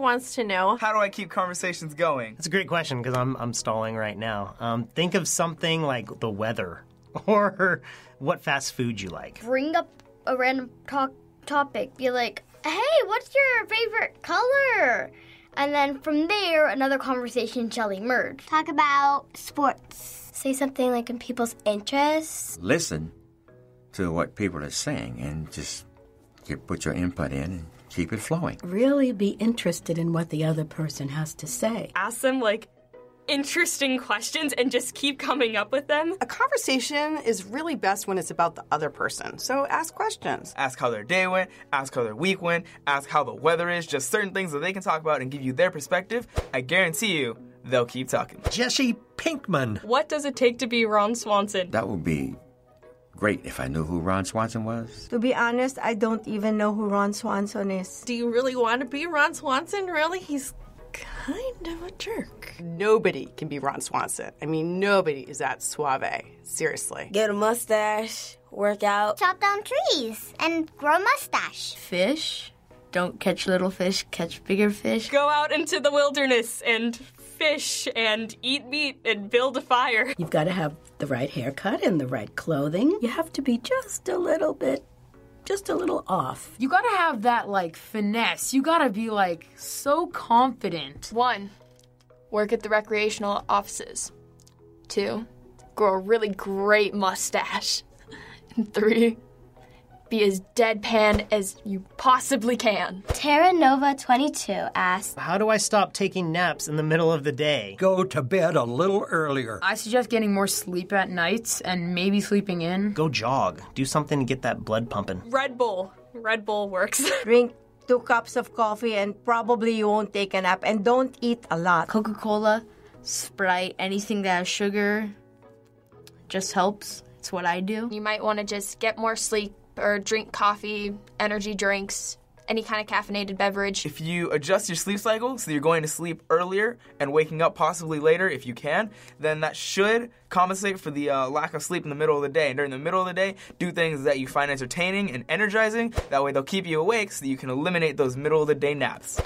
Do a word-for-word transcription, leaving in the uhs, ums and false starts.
wants to know, how do I keep conversations going? That's a great question because I'm I'm stalling right now. Um, think of something like the weather or what fast food you like. Bring up a random talk topic. Be like, hey, what's your favorite color? And then from there, another conversation shall emerge. Talk about sports. Say something like in people's interests. Listen to what people are saying and just get, put your input in and keep it flowing. Really be interested in what the other person has to say. Ask them, like, interesting questions and just keep coming up with them. A conversation is really best when it's about the other person, so ask questions. Ask how their day went, ask how their week went, ask how the weather is, just certain things that they can talk about and give you their perspective. I guarantee you, they'll keep talking. Jesse Pinkman. What does it take to be Ron Swanson? That would be great if I knew who Ron Swanson was. To be honest, I don't even know who Ron Swanson is. Do you really want to be Ron Swanson? Really? He's kind of a jerk. Nobody can be Ron Swanson. I mean, nobody is that suave. Seriously. Get a mustache, work out. Chop down trees and grow a mustache. Fish. Don't catch little fish, catch bigger fish. Go out into the wilderness and fish and eat meat and build a fire. You've got to have the right haircut and the right clothing. You have to be just a little bit, just a little off. You got to have that, like, finesse. You got to be, like, so confident. One, work at the recreational offices. Two, grow a really great mustache. And three, be as deadpan as you possibly can. Terra Nova twenty-two asks, how do I stop taking naps in the middle of the day? Go to bed a little earlier. I suggest getting more sleep at nights and maybe sleeping in. Go jog. Do something to get that blood pumping. Red Bull. Red Bull works. Drink two cups of coffee and probably you won't take a nap. And don't eat a lot. Coca-Cola, Sprite, anything that has sugar just helps. It's what I do. You might want to just get more sleep or drink coffee, energy drinks, any kind of caffeinated beverage. If you adjust your sleep cycle so you're going to sleep earlier and waking up possibly later if you can, then that should compensate for the uh, lack of sleep in the middle of the day. And during the middle of the day, do things that you find entertaining and energizing. That way they'll keep you awake so that you can eliminate those middle of the day naps.